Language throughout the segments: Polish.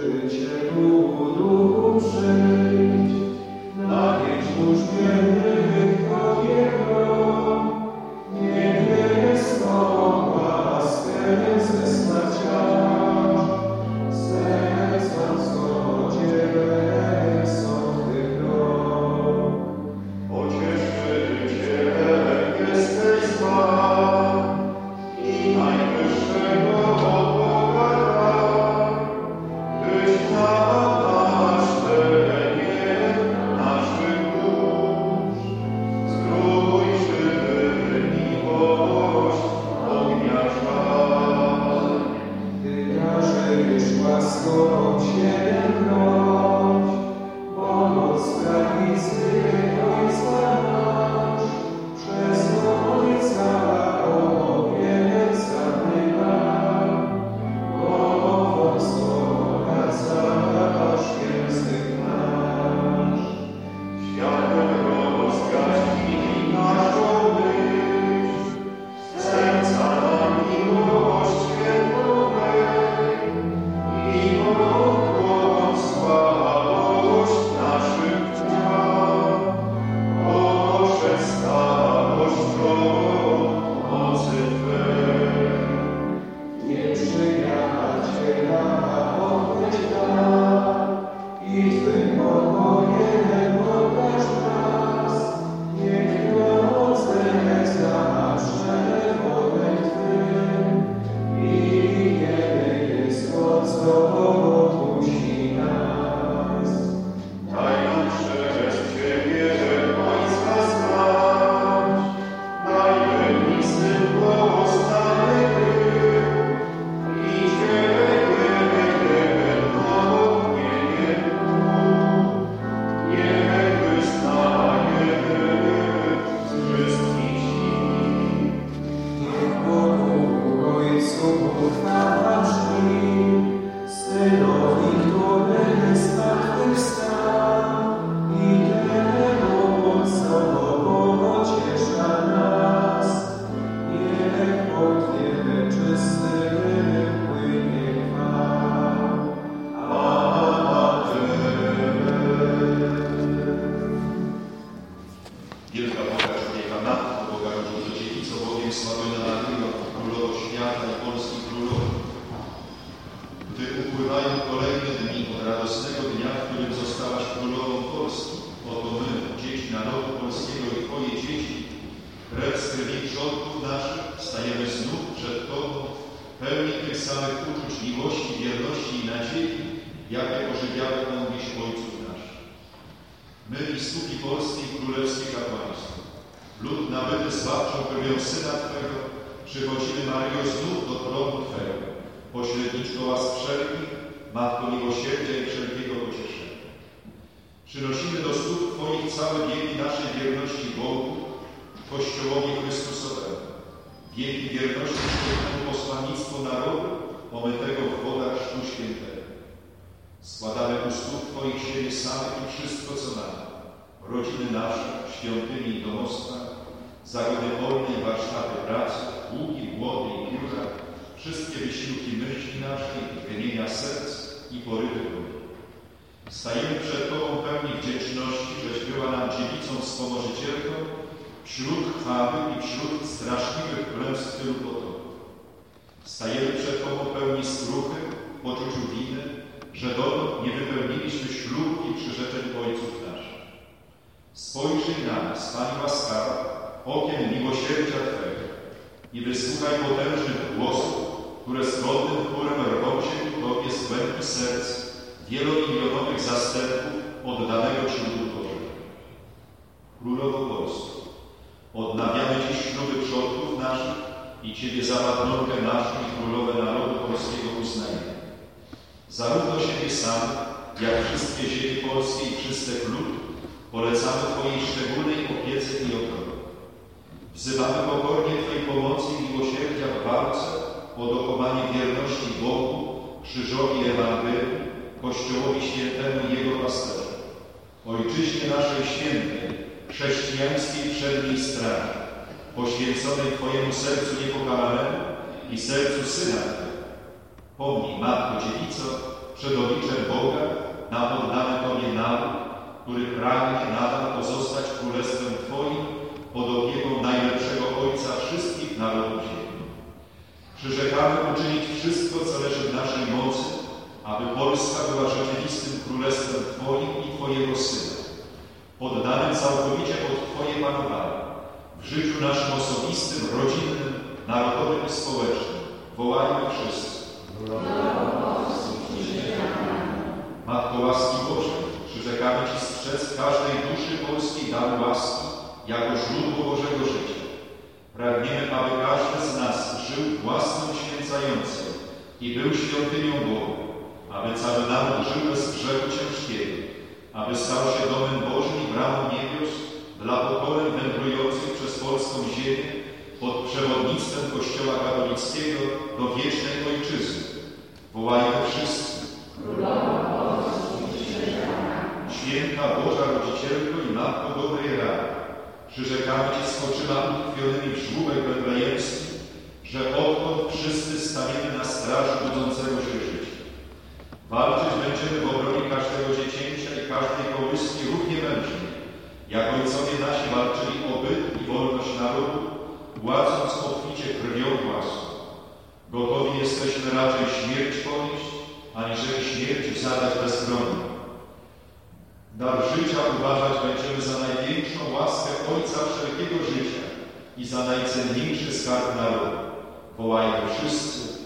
Pomnij, Matko Dziewico, przed obliczem na oddany Tobie naród, który pragnie nadal pozostać królestwem Twoim pod opieką najlepszego Ojca wszystkich narodów ziemi. Przyrzekamy uczynić wszystko, co leży w naszej mocy, aby Polska była rzeczywistym królestwem Twoim i Twojego Syna, poddanym całkowicie pod Twoje panowanie, w życiu naszym osobistym, rodzinnym, narodowym i społecznym. Wołajmy wszyscy. Matko łaski Bożej, przyrzekamy Ci strzec każdej duszy polskiej dar łaski jako źródło Bożego życia. Pragniemy, aby każdy z nas żył własną święcającą i był świątynią Boga, aby cały naród żył bez grzechu ciężkiego, aby stał się domem Bożym i bramą niebios dla pokoleń wędrujących przez polską ziemię pod przewodnictwem Kościoła katolickiego do wiecznej Ojczyzny. Wołajmy wszyscy. Święta Boża Rodzicielko i Matko dobrej rady, przyrzekamy Ci z oczyma utkwionymi w żłóbek betlejemskim, że odtąd wszyscy staniemy na straży budzącego się życia. Walczyć będziemy w obronie każdego dziecięcia i każdej kołyski równie mężnie, jak ojcowie nasi walczyli o byt i wolność narodu, płacąc obficie krwią własną. Gotowi jesteśmy raczej śmierć ponieść, aniżeli śmierć zadać bezbronnie. Dar życia uważać będziemy za największą łaskę Ojca wszelkiego życia i za najcenniejszy skarb narodu. Wołajmy wszyscy.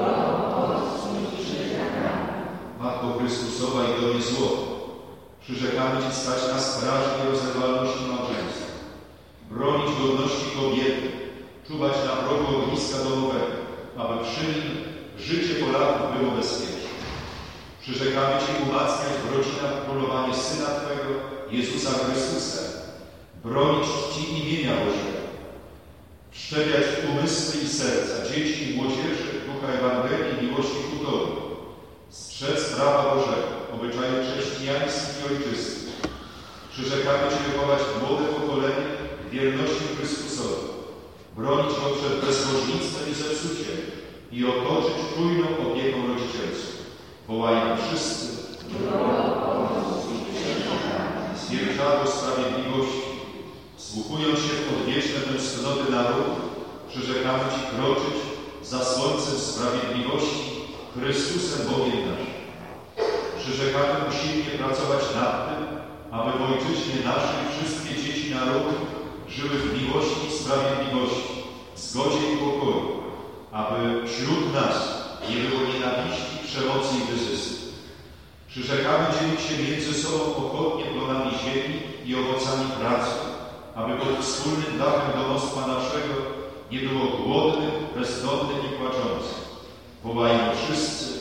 Matko Chrystusowa i Domie Złota, przyrzekamy Ci stać na straży nierozerwalności małżeństwa, bronić godności kobiety, czuwać na progu ogniska domowego, aby przy nim życie Polaków było bezpieczne. Przyrzekamy Ci umacniać w rodzinach królowanie Syna Twego, Jezusa Chrystusa, bronić czci imienia Bożego, wszczepiać w umysły i serca dzieci i młodzieży ducha Ewangelii miłości ku Tobie, strzec prawa Bożego, obyczaju chrześcijańskich i ojczystych. Przyrzekamy Ci wychować młode pokolenie w wierności Chrystusowi, bronić go przed bezbożnictwem i zepsuciem i otoczyć czujną opieką rodzicielską. Wołajmy wszyscy. Zwierciadło sprawiedliwości, wsłuchując się w odwieczne tęsknoty narodu, przyrzekamy Ci kroczyć za słońcem sprawiedliwości, Chrystusem Bogiem naszym. Przyrzekamy usilnie pracować nad tym, aby w ojczyźnie naszej wszystkie dzieci narodu żyły w miłości i sprawiedliwości, zgodzie i pokoju, aby wśród nas nie było nienawiści, przemocy i wyzysku. Przyrzekamy dzielić się między sobą pochodnie plonami ziemi i owocami pracy, aby pod wspólnym dachem domostwa naszego nie było głodnych, bezdomnych i płaczących. Wołajmy wszyscy.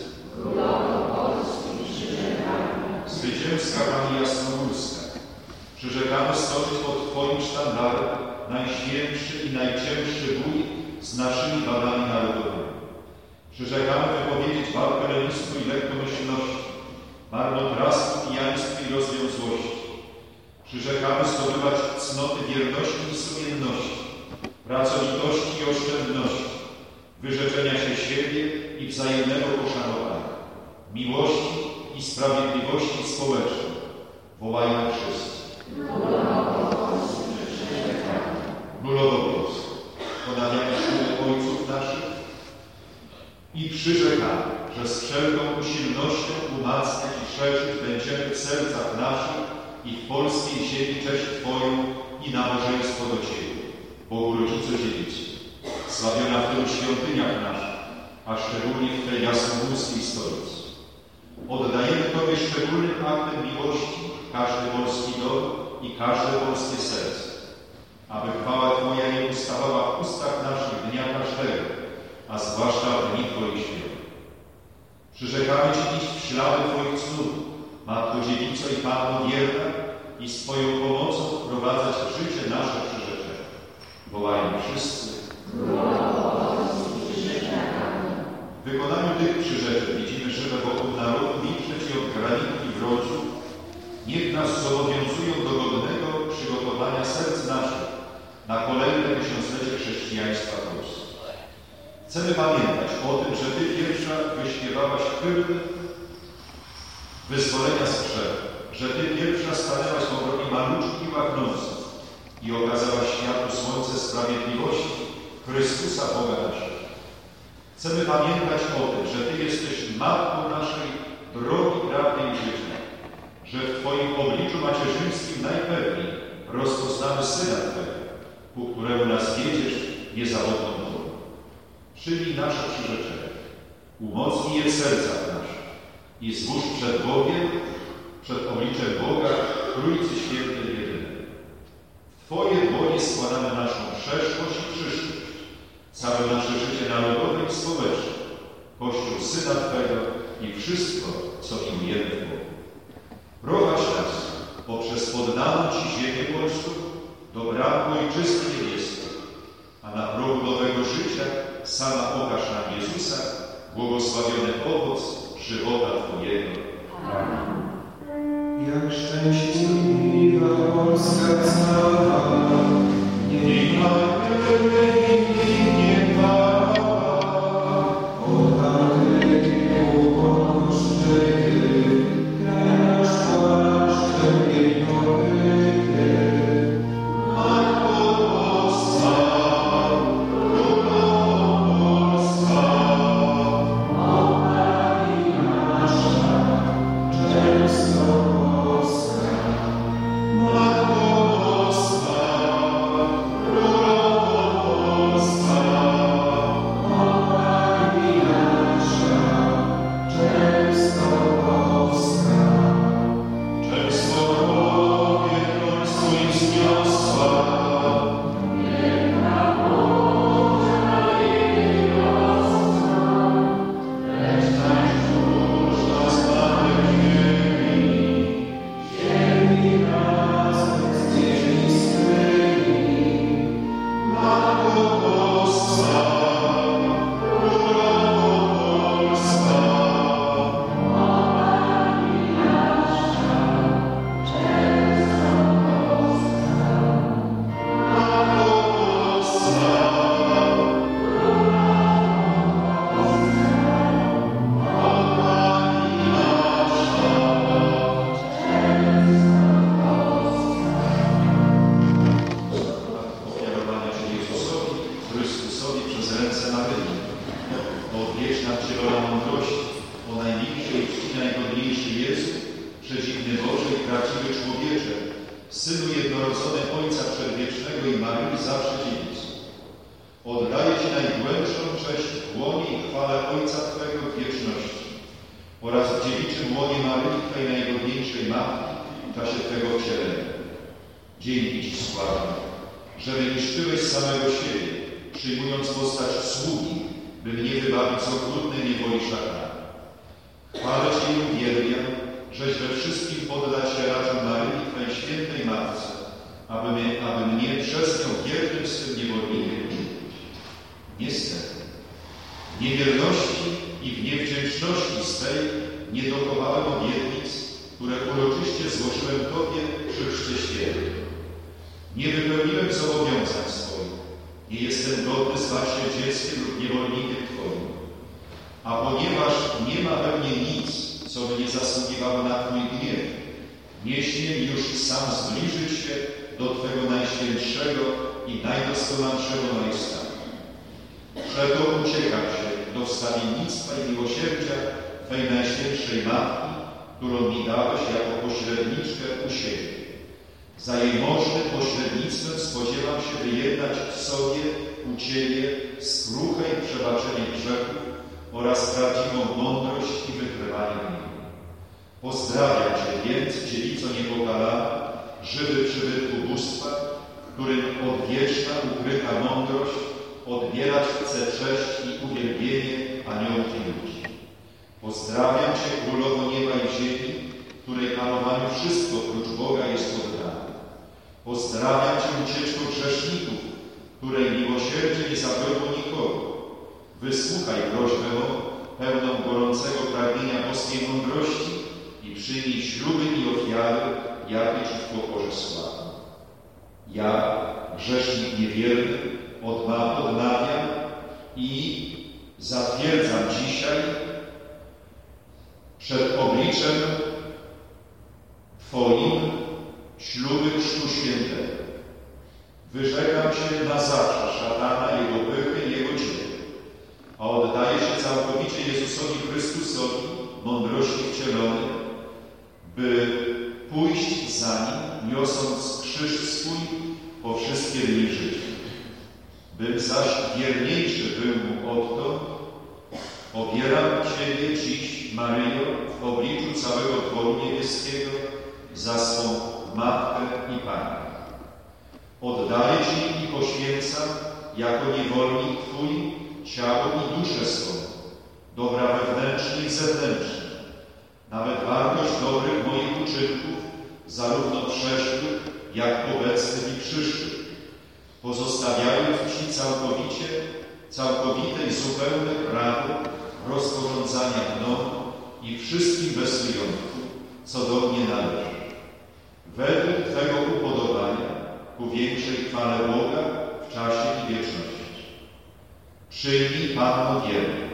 Zwycięska Pani Jasnogórska, przyrzekamy stoczyć pod Twoim sztandarem najświętszy i najcięższy bój z naszymi wadami narodowymi. Przyrzekamy wypowiedzieć walkę lenistwu i lekkomyślności, marnotrawstwu, pijaństwu i rozwiązłości. Przyrzekamy zdobywać cnoty wierności i sumienności, pracowitości i oszczędności, wyrzeczenia się siebie i wzajemnego poszanowania, miłości i sprawiedliwości społecznej. Wołajmy wszyscy. Królowo Polsko, ponawiamy śluby ojców naszych i przyrzekamy, że z wszelką usilnością umacniać i szerzyć będziemy w sercach naszych i w polskiej ziemi cześć Twoją i nabożeństwo do Ciebie, Bogu Rodzicu Dziewicy, sławiona w tylu świątyniach naszych, a szczególnie w tej jasnogórskiej stolicy. Oddajemy Tobie szczególnym aktem miłości każdy polski dom i każde polskie serce, aby chwała Twoja nie ustawała w ustach naszych dnia każdego, a zwłaszcza w dni Twoich świąt. Przyrzekamy Ci iść w ślady Twoich cnót, Matko Dziewico i Panno wierna, i z Twoją pomocą wprowadzać w życie nasze przyrzeczenia. Wołajmy wszyscy. W wykonaniu tych przyrzeczeń widzimy, że wokół narodu milczeć i od graników i wrogów niech nas zobowiązują do godnego przygotowania serc naszych na kolejne tysiąclecie chrześcijaństwa Polski. Chcemy pamiętać o tym, że Ty pierwsza wyśpiewałaś hymn wyzwolenia z grzechu, że Ty pierwsza stanęłaś w obronie maluczkich i łaknących i okazałaś światu słońce sprawiedliwości, Chrystusa Boga naszego. Chcemy pamiętać o tym, że Ty jesteś Matką naszej drogi prawnej życia, że w Twoim obliczu macierzyńskim najpewniej rozpoznamy Syna Twego, ku któremu nas wiedziesz niezawodną drogą. Przyjmij nasze przyrzeczenie, umocnij je w sercach naszych i złóż przed Bogiem, przed obliczem Boga, Trójcy Świętej jedynej. W Twoje dłonie składamy naszą przeszłość i przyszłość, całe nasze życie narodowe i społeczne, Kościół Syna Twego i wszystko, co imiujemy w Bogu. Prowadź nas poprzez poddaną Ci ziemię polską do bram Ojczyzny Niebieskiej, a na progu nowego życia sama pokaż nam Jezusa, błogosławiony owoc żywota Twojego. Amen. Jak szczęśliwa Polska cała, niech ma Pozdrawiam Cię więc, dziewico niepokalana, żywy przybytku bóstwa, którym odwieczna, ukryta mądrość odbierać chce cześć i uwielbienie aniołów i ludzi. Pozdrawiam Cię, Królowo nieba i ziemi, której panowaniu wszystko prócz Boga jest oddane. Pozdrawiam Cię, ucieczko grzeszników, której miłosierdzie nie zawiodło nikogo. Wysłuchaj prośbę mą, pełną gorącego pragnienia boskiej mądrości i przyjmij śluby i ofiary, jakie Ci w pokorze sławię. Ja, grzesznik niewierny, odmawiam i zatwierdzam dzisiaj przed obliczem Twoim śluby Chrztu Świętego. Wyrzekam się na zawsze szatana, jego pychy i jego cień, a oddaję się całkowicie Jezusowi Chrystusowi, mądrości wcielonej, by pójść za Nim, niosąc krzyż swój po wszystkie dni życia. Bym zaś wierniejszy był Mu odtąd, obieram Ciebie dziś, Maryjo, w obliczu całego dworu niebieskiego, za swą Matkę i Panię. Oddaję Ci i poświęcam jako niewolnik Twój ciało i duszę swą, dobra wewnętrzne i zewnętrzne, nawet wartość dobrych moich uczynków, zarówno przeszłych, jak obecnych i przyszłych, pozostawiając Ci całkowite i zupełne prawo rozporządzania mną i wszystkim bez wyjątku, co do mnie należy. Według Twego upodobania ku większej chwale Boga w czasie i wieczności. Przyjmij, Panno wierna,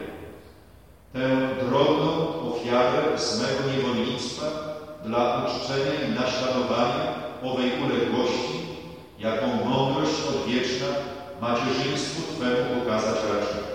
tę drobną ofiarę z mego niewolnictwa dla uczczenia i naśladowania owej uległości, jaką mądrość odwieczna macierzyństwu Twemu okazać raczy.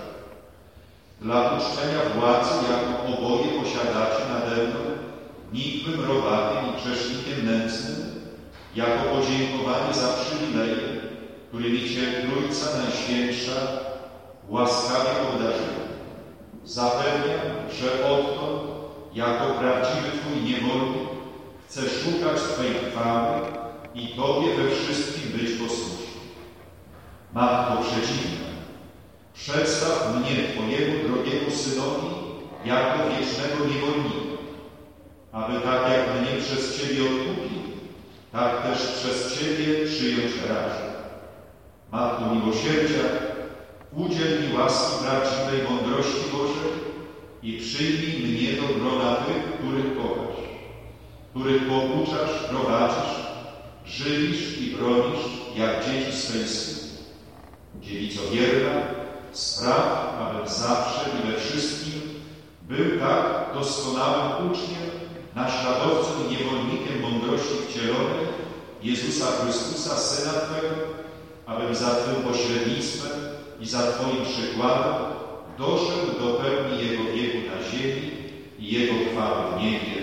Dla uczczenia władzy, jaką oboje posiadacie nade mną, nikłym robakiem i grzesznikiem nędznym, jako podziękowanie za przywileje, którymi Cię Trójca Najświętsza łaskawie obdarzyła. Zapewniam, że odtąd, jako prawdziwy Twój niewolnik, chcę szukać Twej chwały i Tobie we wszystkim być posłuszny. Matko Przedziwna, przedstaw mnie Twojemu drogiemu Synowi jako wiecznego niewolnika, aby tak jak mnie przez Ciebie odkupił, tak też przez Ciebie przyjąć raczę. Matko miłosierdzia, udziel mi łaski prawdziwej mądrości Bożej i przyjmij mnie do grona tych, których kochasz, których pouczasz, prowadzisz, żywisz i bronisz, jak dzieci swej syny. Dziewico wierna, spraw, abym zawsze i we wszystkim był tak doskonałym uczniem, naśladowcą i niewolnikiem mądrości wcielonej Jezusa Chrystusa, Syna Twego, abym za Twym pośrednictwem i za Twoim przykładem doszedł do pełni Jego wieku na ziemi i Jego chwały w niebie.